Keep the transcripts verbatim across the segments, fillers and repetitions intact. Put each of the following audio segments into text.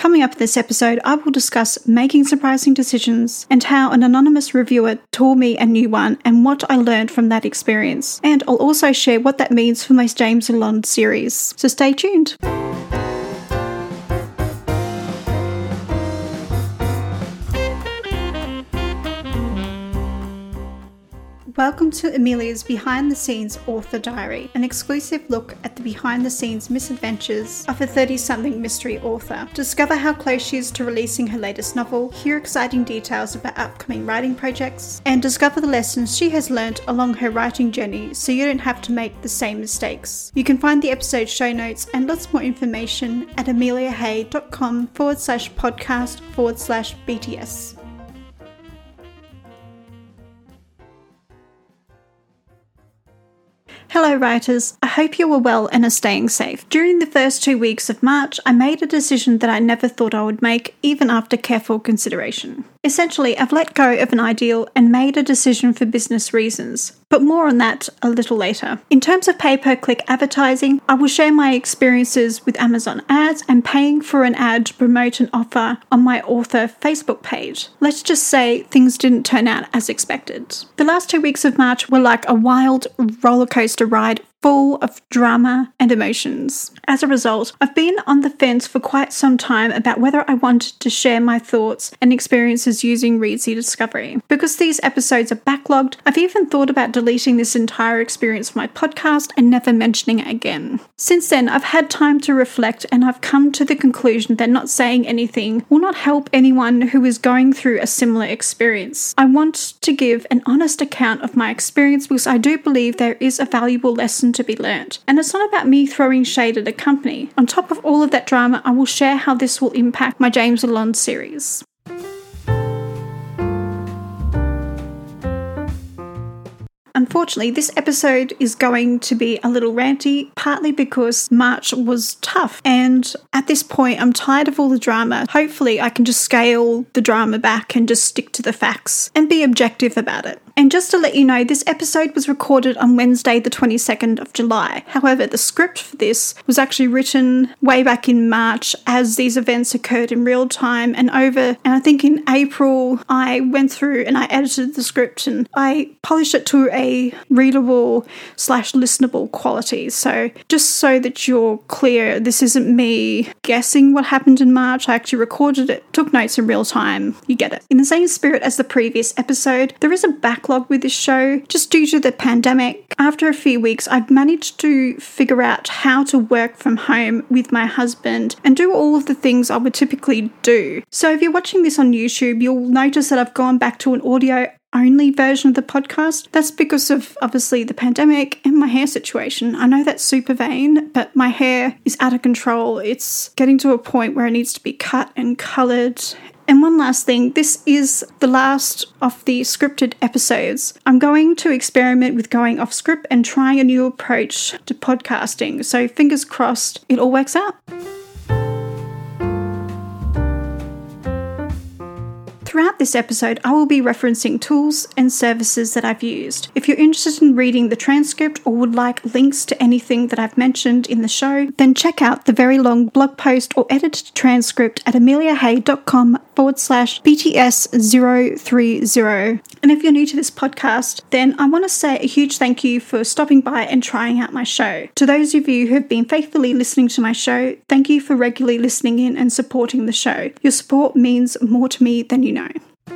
Coming up in this episode, I will discuss making surprising decisions and how an anonymous reviewer taught me a new one and what I learned from that experience. And I'll also share what that means for my James Lalonde series. So stay tuned. Welcome to Amelia's Behind the Scenes Author Diary, an exclusive look at the behind the scenes misadventures of a thirty-something mystery author. Discover how close she is to releasing her latest novel, hear exciting details about upcoming writing projects, and discover the lessons she has learnt along her writing journey so you don't have to make the same mistakes. You can find the episode show notes and lots more information at ameliahay.com forward slash podcast forward slash BTS. Hello writers, I hope you are well and are staying safe. During the first two weeks of March, I made a decision that I never thought I would make, even after careful consideration. Essentially, I've let go of an ideal and made a decision for business reasons, but more on that a little later. In terms of pay-per-click advertising, I will share my experiences with Amazon ads and paying for an ad to promote an offer on my author Facebook page. Let's just say things didn't turn out as expected. The last two weeks of March were like a wild roller coaster ride full of drama and emotions. As a result, I've been on the fence for quite some time about whether I wanted to share my thoughts and experiences using Readsy Discovery. Because these episodes are backlogged, I've even thought about deleting this entire experience from my podcast and never mentioning it again. Since then, I've had time to reflect and I've come to the conclusion that not saying anything will not help anyone who is going through a similar experience. I want to give an honest account of my experience because I do believe there is a valuable lesson to be learnt. And it's not about me throwing shade at a company. On top of all of that drama, I will share how this will impact my James Lalonde series. Unfortunately, this episode is going to be a little ranty, partly because March was tough. And at this point, I'm tired of all the drama. Hopefully, I can just scale the drama back and just stick to the facts and be objective about it. And just to let you know, this episode was recorded on Wednesday, the twenty-second of July. However, the script for this was actually written way back in March as these events occurred in real time and over. And I think in April, I went through and I edited the script and I polished it to a readable slash listenable quality. So just so that you're clear, this isn't me guessing what happened in March. I actually recorded it, took notes in real time. You get it. In the same spirit as the previous episode, there is a backlog with this show just due to the pandemic. After a few weeks, I've managed to figure out how to work from home with my husband and do all of the things I would typically do. So if you're watching this on YouTube, you'll notice that I've gone back to an audio only version of the podcast. That's because of obviously the pandemic and my hair situation. I know that's super vain, but my hair is out of control. It's getting to a point where it needs to be cut and coloured. And one last thing, this is the last of the scripted episodes. I'm going to experiment with going off script and trying a new approach to podcasting. So fingers crossed it all works out. Throughout this episode, I will be referencing tools and services that I've used. If you're interested in reading the transcript or would like links to anything that I've mentioned in the show, then check out the very long blog post or edited transcript at ameliahay.com forward slash BTS030. And if you're new to this podcast, then I want to say a huge thank you for stopping by and trying out my show. To those of you who have been faithfully listening to my show, thank you for regularly listening in and supporting the show. Your support means more to me than you know.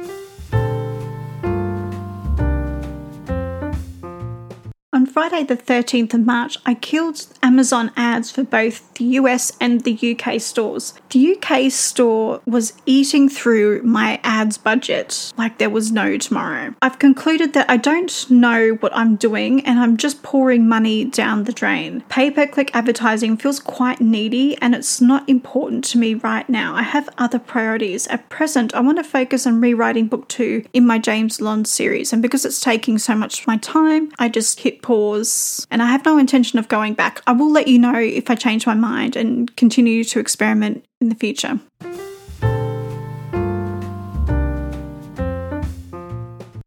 On Friday the thirteenth of March, I killed Amazon ads for both the U S and the U K stores. The U K store was eating through my ads budget like there was no tomorrow. I've concluded that I don't know what I'm doing and I'm just pouring money down the drain. Pay-per-click advertising feels quite needy and it's not important to me right now. I have other priorities. At present, I want to focus on rewriting book two in my James Lalonde series, and because it's taking so much of my time, I just hit pause and I have no intention of going back. I will let you know if I change my mind and continue to experiment in the future.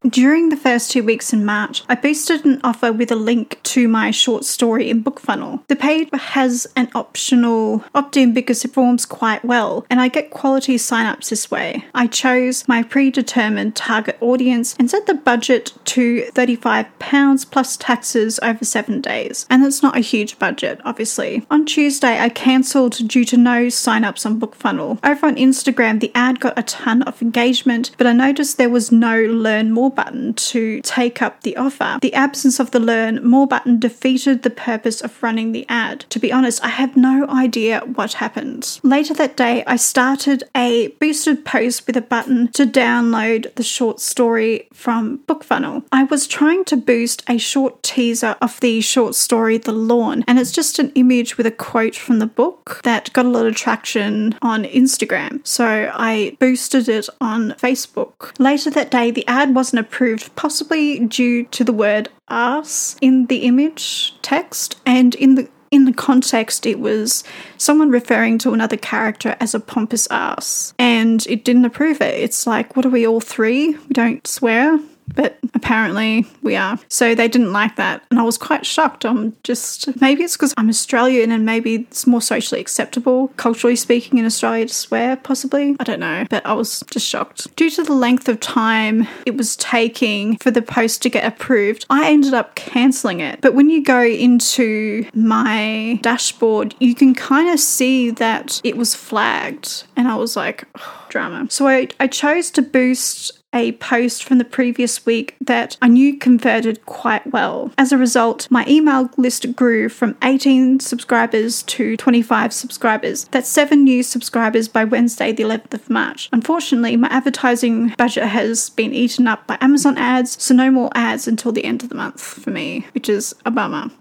During the first two weeks in March, I boosted an offer with a link to my short story in BookFunnel. The page has an optional opt-in because it performs quite well, and I get quality sign-ups this way. I chose my predetermined target audience and set the budget to thirty-five pounds plus taxes over seven days. And that's not a huge budget, obviously. On Tuesday, I cancelled due to no sign-ups on BookFunnel. Over on Instagram, the ad got a ton of engagement, but I noticed there was no Learn More button to take up the offer. The absence of the Learn More button defeated the purpose of running the ad. To be honest, I have no idea what happened. Later that day, I started a boosted post with a button to download the short story from BookFunnel. I was trying to boost a short teaser of the short story The Lawn, and it's just an image with a quote from the book that got a lot of traction on Instagram. So I boosted it on Facebook. Later that day, the ad wasn't approved, possibly due to the word arse in the image text, and in the In the context, it was someone referring to another character as a pompous ass, and it didn't approve it. It's like, what are we, all three? We don't swear? But apparently we are. So they didn't like that. And I was quite shocked. I'm just, maybe it's because I'm Australian and maybe it's more socially acceptable, culturally speaking, in Australia to swear, possibly. I don't know. But I was just shocked. Due to the length of time it was taking for the post to get approved, I ended up cancelling it. But when you go into my dashboard, you can kind of see that it was flagged. And I was like, oh, drama. So I, I chose to boost a post from the previous week that I knew converted quite well. As a result, my email list grew from eighteen subscribers to twenty-five subscribers. That's seven new subscribers by Wednesday, the eleventh of March. Unfortunately, my advertising budget has been eaten up by Amazon ads, so no more ads until the end of the month for me, which is a bummer.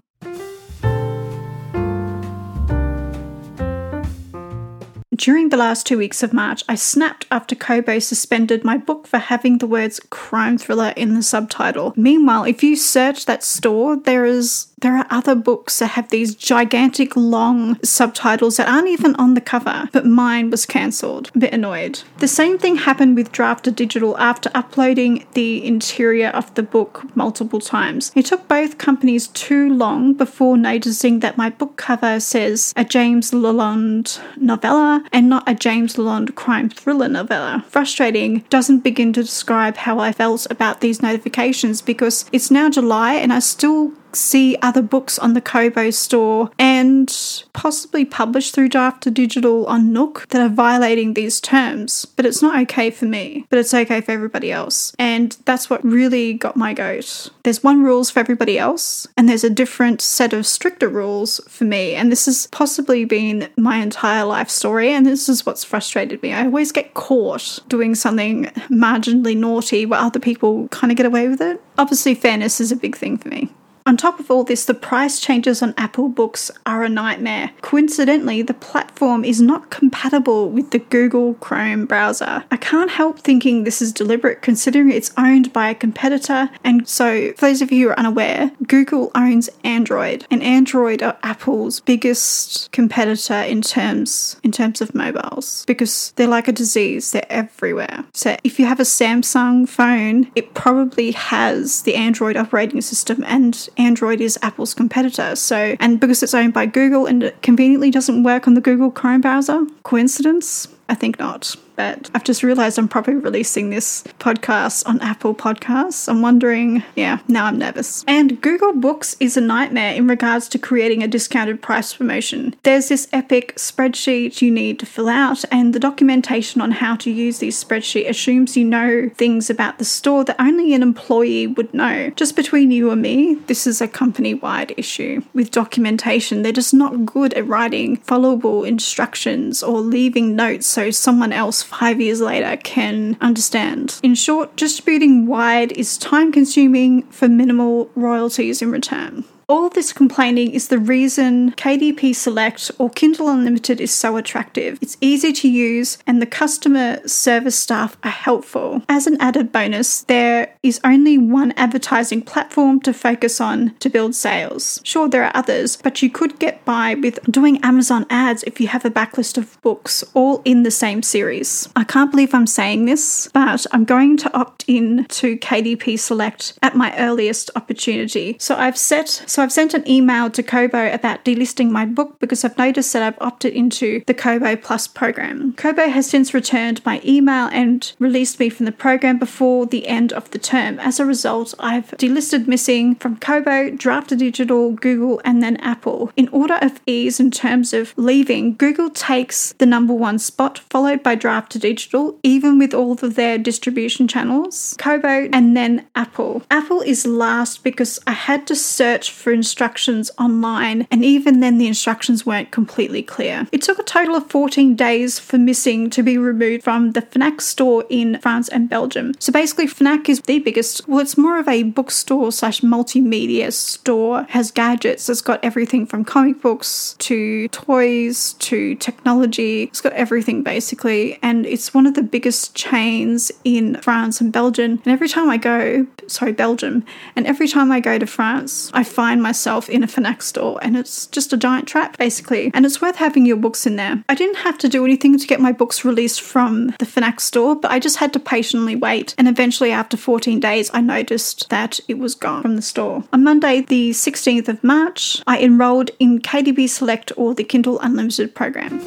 During the last two weeks of March, I snapped after Kobo suspended my book for having the words crime thriller in the subtitle. Meanwhile, if you search that store, there is there are other books that have these gigantic long subtitles that aren't even on the cover, but mine was cancelled. A bit annoyed. The same thing happened with Drafted Digital after uploading the interior of the book multiple times. It took both companies too long before noticing that my book cover says a James Lalonde novella and not a James Lalonde crime thriller novella. Frustrating, doesn't begin to describe how I felt about these notifications because it's now July and I still see other books on the Kobo store and possibly published through Drafted Digital on Nook that are violating these terms. But it's not okay for me, but it's okay for everybody else. And that's what really got my goat. There's one rules for everybody else, and there's a different set of stricter rules for me. And this has possibly been my entire life story, and this is what's frustrated me. I always get caught doing something marginally naughty where other people kind of get away with it. Obviously, fairness is a big thing for me. On top of all this, the price changes on Apple Books are a nightmare. Coincidentally, the platform is not compatible with the Google Chrome browser. I can't help thinking this is deliberate considering it's owned by a competitor. And so, for those of you who are unaware, Google owns Android, and Android are Apple's biggest competitor in terms in terms of mobiles because they're like a disease. They're everywhere. So if you have a Samsung phone, it probably has the Android operating system, and Android is Apple's competitor. So, and because it's owned by Google and it conveniently doesn't work on the Google Chrome browser, coincidence? I think not. But I've just realised I'm probably releasing this podcast on Apple Podcasts. I'm wondering, yeah, now I'm nervous. And Google Books is a nightmare in regards to creating a discounted price promotion. There's this epic spreadsheet you need to fill out, and the documentation on how to use this spreadsheet assumes you know things about the store that only an employee would know. Just between you and me, this is a company-wide issue. With documentation, they're just not good at writing followable instructions or leaving notes so someone else five years later can understand. In short, distributing wide is time consuming for minimal royalties in return. All this complaining is the reason K D P Select or Kindle Unlimited is so attractive. It's easy to use and the customer service staff are helpful. As an added bonus, there is only one advertising platform to focus on to build sales. Sure, there are others, but you could get by with doing Amazon ads if you have a backlist of books all in the same series. I can't believe I'm saying this, but I'm going to opt in to K D P Select at my earliest opportunity. So I've set, so I've sent an email to Kobo about delisting my book because I've noticed that I've opted into the Kobo Plus program. Kobo has since returned my email and released me from the program before the end of the term. As a result, I've delisted Missing from Kobo, Draft to Digital, Google, and then Apple. In order of ease in terms of leaving, Google takes the number one spot, followed by Draft to Digital, even with all of their distribution channels, Kobo, and then Apple. Apple is last because I had to search for instructions online, and even then the instructions weren't completely clear. It took a total of fourteen days for Missing to be removed from the Fnac store in France and Belgium. So basically Fnac is the biggest, well, it's more of a bookstore slash multimedia store, has gadgets, it's got everything from comic books to toys to technology, it's got everything basically, and it's one of the biggest chains in France and Belgium. And every time I go, sorry, Belgium, and every time I go to France, I find myself in a Fnac store, and it's just a giant trap basically, and it's worth having your books in there. I didn't have to do anything to get my books released from the Fnac store, but I just had to patiently wait, and eventually after fourteen days I noticed that it was gone from the store. On Monday the sixteenth of March, I enrolled in K D P Select or the Kindle Unlimited program.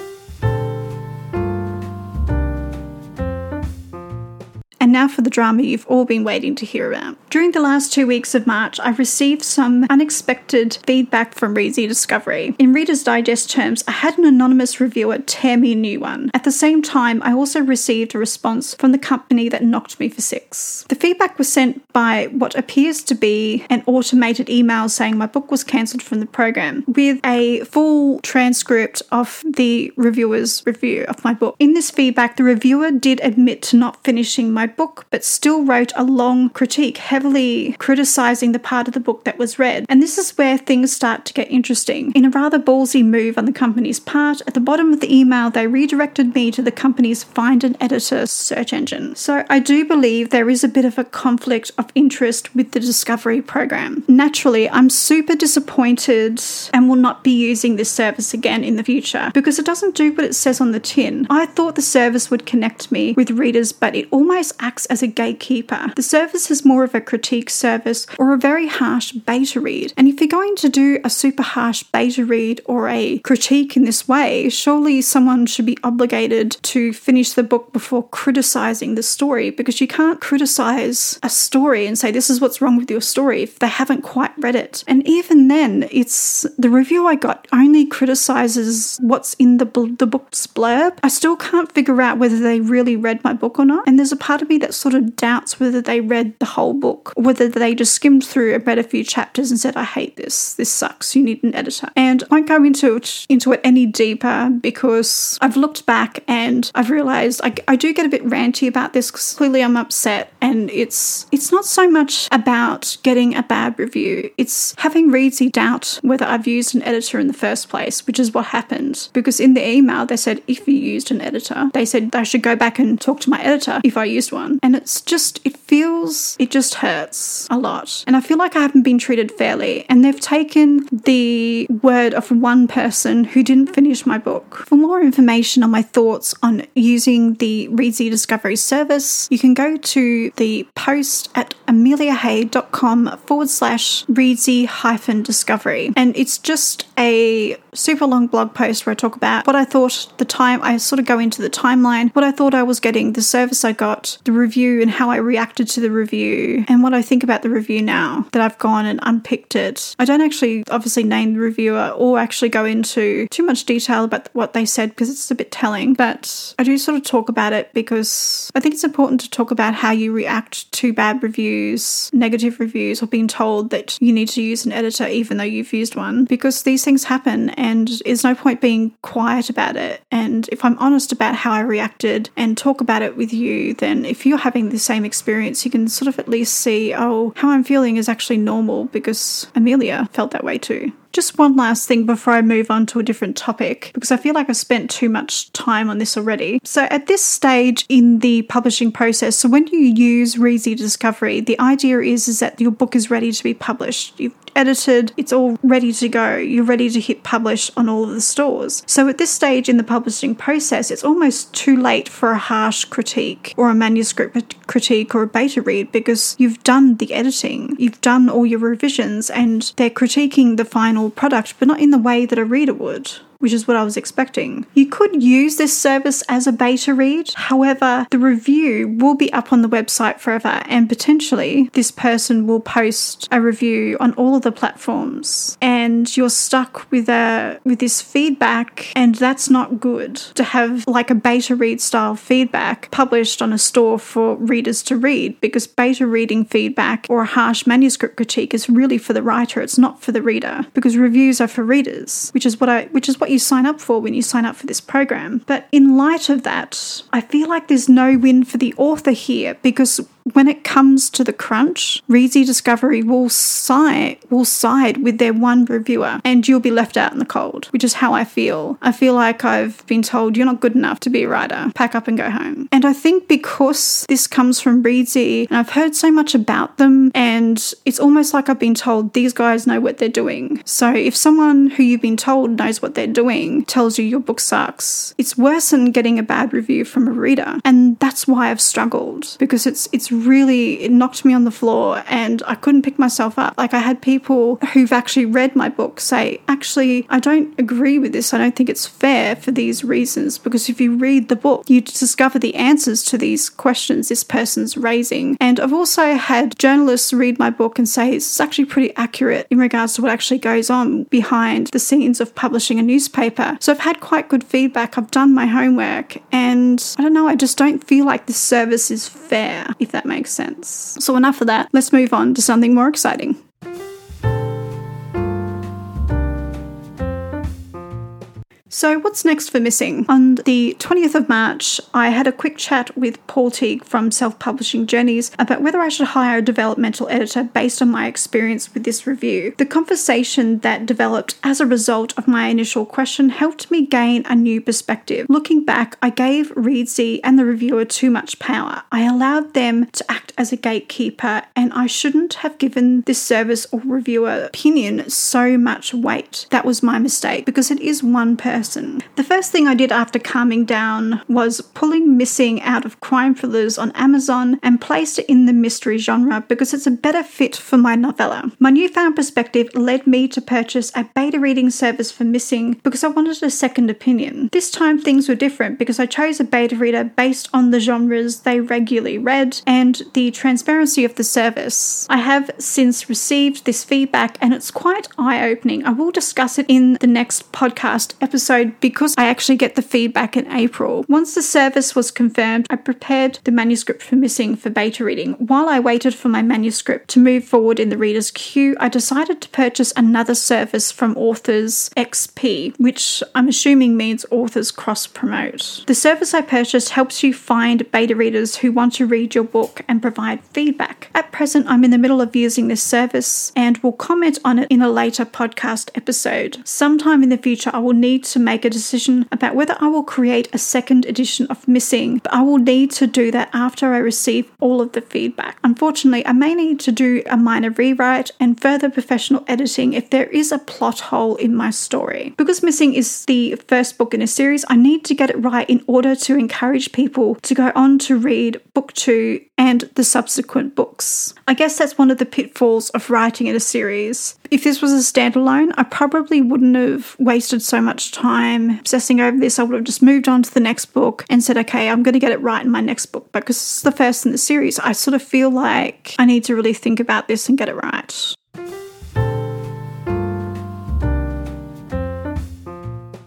And now for the drama you've all been waiting to hear about. During the last two weeks of March, I received some unexpected feedback from Reads eDiscovery. In Reader's Digest terms, I had an anonymous reviewer tear me a new one. At the same time, I also received a response from the company that knocked me for six. The feedback was sent by what appears to be an automated email saying my book was cancelled from the program, with a full transcript of the reviewer's review of my book. In this feedback, the reviewer did admit to not finishing my book, but still wrote a long critique, heavily criticising the part of the book that was read. And this is where things start to get interesting. In a rather ballsy move on the company's part, at the bottom of the email, they redirected me to the company's Find an Editor search engine. So I do believe there is a bit of a conflict of interest with the Discovery program. Naturally, I'm super disappointed and will not be using this service again in the future because it doesn't do what it says on the tin. I thought the service would connect me with readers, but it almost acts as a gatekeeper. The service is more of a critique service or a very harsh beta read. And if you're going to do a super harsh beta read or a critique in this way, surely someone should be obligated to finish the book before criticizing the story, because you can't criticize a story and say this is what's wrong with your story if they haven't quite read it. And even then, it's the review I got only criticizes what's in the, bl- the book's blurb. I still can't figure out whether they really read my book or not. And there's a part of me that sort of doubts whether they read the whole book, or whether they just skimmed through and read a few chapters and said, I hate this, this sucks, you need an editor. And I won't go into it, into it any deeper because I've looked back and I've realised I, I do get a bit ranty about this because clearly I'm upset, and it's it's not so much about getting a bad review, it's having Readsy doubt whether I've used an editor in the first place, which is what happened, because in the email they said if you used an editor, they said I should go back and talk to my editor if I used one. And it's just, it feels, it just hurts a lot. And I feel like I haven't been treated fairly. And they've taken the word of one person who didn't finish my book. For more information on my thoughts on using the Reads eDiscovery service, you can go to the post at ameliahay.com forward slash readsy hyphen discovery. And it's just a super long blog post where I talk about what I thought the time, I sort of go into the timeline, what I thought I was getting, the service I got, the review and how I reacted to the review, and what I think about the review now that I've gone and unpicked it. I don't actually obviously name the reviewer or actually go into too much detail about what they said because it's a bit telling, but I do sort of talk about it because I think it's important to talk about how you react to bad reviews, negative reviews, or being told that you need to use an editor even though you've used one, because these things happen and there's no point being quiet about it. And if I'm honest about how I reacted and talk about it with you, then if you you're having the same experience, you can sort of at least see, oh, how I'm feeling is actually normal because Amelia felt that way too. Just one last thing before I move on to a different topic, because I feel like I've spent too much time on this already. So at this stage in the publishing process, so when you use Reedsy Discovery, the idea is, is that your book is ready to be published. You've edited, it's all ready to go. You're ready to hit publish on all of the stores. So at this stage in the publishing process, it's almost too late for a harsh critique or a manuscript critique or a beta read, because you've done the editing, you've done all your revisions, and they're critiquing the final product, but not in the way that a reader would, which is what I was expecting. You could use this service as a beta read. However, the review will be up on the website forever, and potentially this person will post a review on all of the platforms, and you're stuck with a with this feedback, and that's not good to have like a beta read style feedback published on a store for readers to read, because beta reading feedback or a harsh manuscript critique is really for the writer, it's not for the reader, because reviews are for readers, which is what I which is what you sign up for when you sign up for this program. But in light of that, I feel like there's no win for the author here, because when it comes to the crunch, Reedsy Discovery will side, will side with their one reviewer, and you'll be left out in the cold, which is how I feel. I feel like I've been told, you're not good enough to be a writer, pack up and go home. And I think because this comes from Reedsy, and I've heard so much about them, and it's almost like I've been told these guys know what they're doing. So if someone who you've been told knows what they're doing tells you your book sucks, it's worse than getting a bad review from a reader. And that's why I've struggled, because it's it's really, it knocked me on the floor and I couldn't pick myself up. Like, I had people who've actually read my book say, actually, I don't agree with this. I don't think it's fair for these reasons, because if you read the book, you discover the answers to these questions this person's raising. And I've also had journalists read my book and say it's actually pretty accurate in regards to what actually goes on behind the scenes of publishing a newspaper. So I've had quite good feedback. I've done my homework, and I don't know, I just don't feel like this service is fair, if that makes sense. So enough of that. Let's move on to something more exciting. So what's next for Missing? On the twentieth of March, I had a quick chat with Paul Teague from Self-Publishing Journeys about whether I should hire a developmental editor based on my experience with this review. The conversation that developed as a result of my initial question helped me gain a new perspective. Looking back, I gave Reedsy and the reviewer too much power. I allowed them to act as a gatekeeper, and I shouldn't have given this service or reviewer opinion so much weight. That was my mistake, because it is one person. The first thing I did after calming down was pulling Missing out of crime thrillers on Amazon and placed it in the mystery genre, because it's a better fit for my novella. My newfound perspective led me to purchase a beta reading service for Missing because I wanted a second opinion. This time things were different, because I chose a beta reader based on the genres they regularly read and the transparency of the service. I have since received this feedback, and it's quite eye-opening. I will discuss it in the next podcast episode, because I actually get the feedback in April. Once the service was confirmed, I prepared the manuscript for Missing for beta reading. While I waited for my manuscript to move forward in the reader's queue, I decided to purchase another service from Authors X P, which I'm assuming means Authors Cross Promote. The service I purchased helps you find beta readers who want to read your book and provide feedback. At present, I'm in the middle of using this service and will comment on it in a later podcast episode. Sometime in the future, I will need to make a decision about whether I will create a second edition of Missing, but I will need to do that after I receive all of the feedback. Unfortunately, I may need to do a minor rewrite and further professional editing if there is a plot hole in my story. Because Missing is the first book in a series, I need to get it right in order to encourage people to go on to read book two and the subsequent books. I guess that's one of the pitfalls of writing in a series. If this was a standalone, I probably wouldn't have wasted so much time obsessing over this. I would have just moved on to the next book and said, okay, I'm going to get it right in my next book. But because it's the first in the series, I sort of feel like I need to really think about this and get it right. Due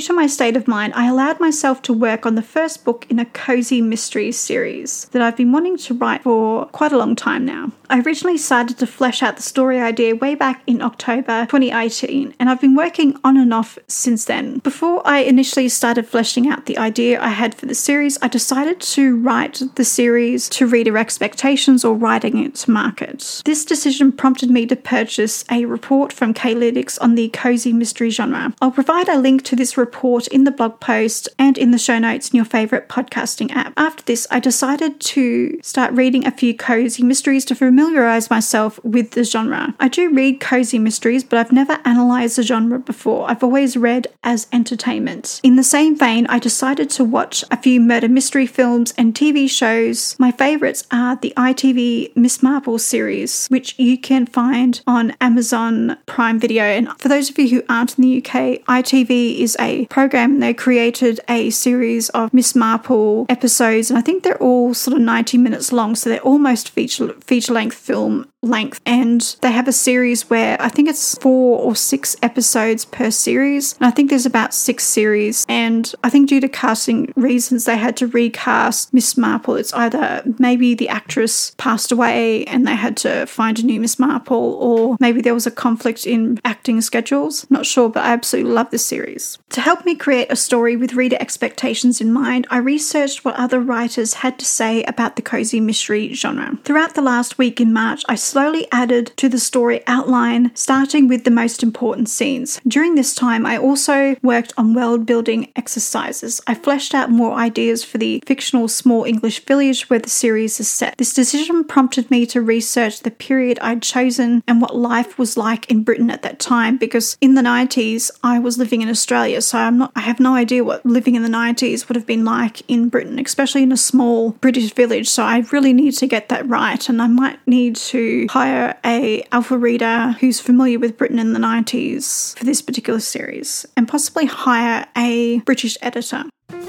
due to my state of mind, I allowed myself to work on the first book in a cozy mystery series that I've been wanting to write for quite a long time now. I originally started to flesh out the story idea way back in October twenty eighteen, and I've been working on and off since then. Before I initially started fleshing out the idea I had for the series, I decided to write the series to reader expectations or writing it to market. This decision prompted me to purchase a report from K-Lytics on the cozy mystery genre. I'll provide a link to this report in the blog post and in the show notes in your favourite podcasting app. After this, I decided to start reading a few cozy mysteries to familiarise myself with the genre. I do read cozy mysteries, but I've never analysed the genre before. I've always read as entertainment. In the same vein, I decided to watch a few murder mystery films and T V shows. My favourites are the I T V Miss Marple series, which you can find on Amazon Prime Video. And for those of you who aren't in the U K, I T V is a program. They created a series of Miss Marple episodes, and I think they're all sort of ninety minutes long, so they're almost feature feature length film length, and they have a series where I think it's four or six episodes per series, and I think there's about six series, and I think due to casting reasons they had to recast Miss Marple. It's either maybe the actress passed away and they had to find a new Miss Marple, or maybe there was a conflict in acting schedules. Not sure, but I absolutely love this series. To help me create a story with reader expectations in mind, I researched what other writers had to say about the cozy mystery genre. Throughout the last week in March, I slowly added to the story outline, starting with the most important scenes. During this time, I also worked on world-building exercises. I fleshed out more ideas for the fictional small English village where the series is set. This decision prompted me to research the period I'd chosen and what life was like in Britain at that time, because in the nineties, I was living in Australia, so I'm not, I have no idea what living in the nineties would have been like in Britain, especially in a small British village, so I really need to get that right, and I might need to hire a alpha reader who's familiar with Britain in the nineties for this particular series, and possibly hire a British editor.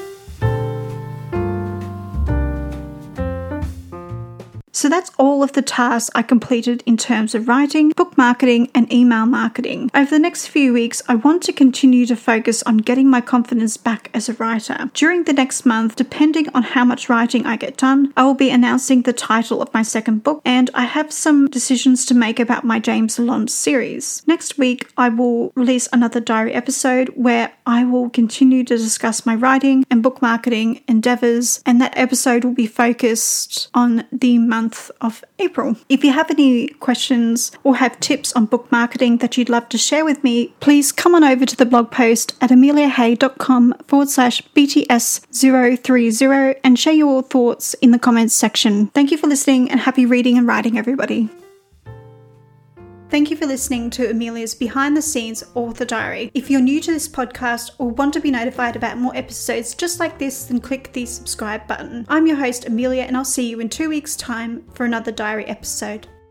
So that's all of the tasks I completed in terms of writing, book marketing, and email marketing. Over the next few weeks, I want to continue to focus on getting my confidence back as a writer. During the next month, depending on how much writing I get done, I will be announcing the title of my second book, and I have some decisions to make about my James Lalonde series. Next week, I will release another diary episode where I will continue to discuss my writing and book marketing endeavours, and that episode will be focused on the month of April. If you have any questions or have tips on book marketing that you'd love to share with me, please come on over to the blog post at ameliahay.com forward slash BTS030 and share your thoughts in the comments section. Thank you for listening, and happy reading and writing, everybody. Thank you for listening to Amelia's Behind the Scenes Author Diary. If you're new to this podcast or want to be notified about more episodes just like this, then click the subscribe button. I'm your host, Amelia, and I'll see you in two weeks' time for another diary episode.